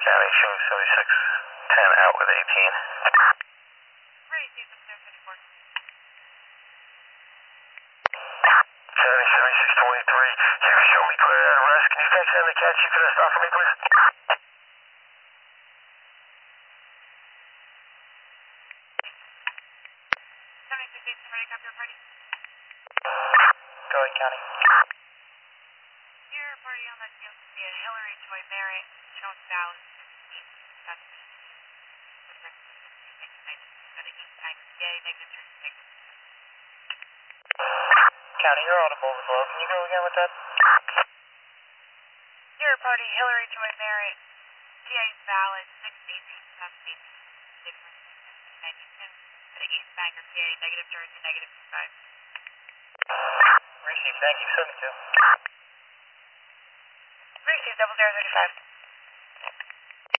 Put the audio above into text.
County, showing 7610 out with 18. Ready, see if there's 54. 7623. You can show me clear out of rest. Can you fax in the cat sheet for that stop for me, please? Ready, copy, ready. Go ahead, County. Here, party on that field to be a Hillary Joy Merritt, showing Dallas 16. That's at an East Tiger PA, negative 36. County, you're audible as well. Can you go again with that? Here, party Hillary Joy Merritt, PA valid 618, 2018. 92. At an East Tiger PA, negative Jersey, negative 25. Received, thank you, 72. Received, 0035.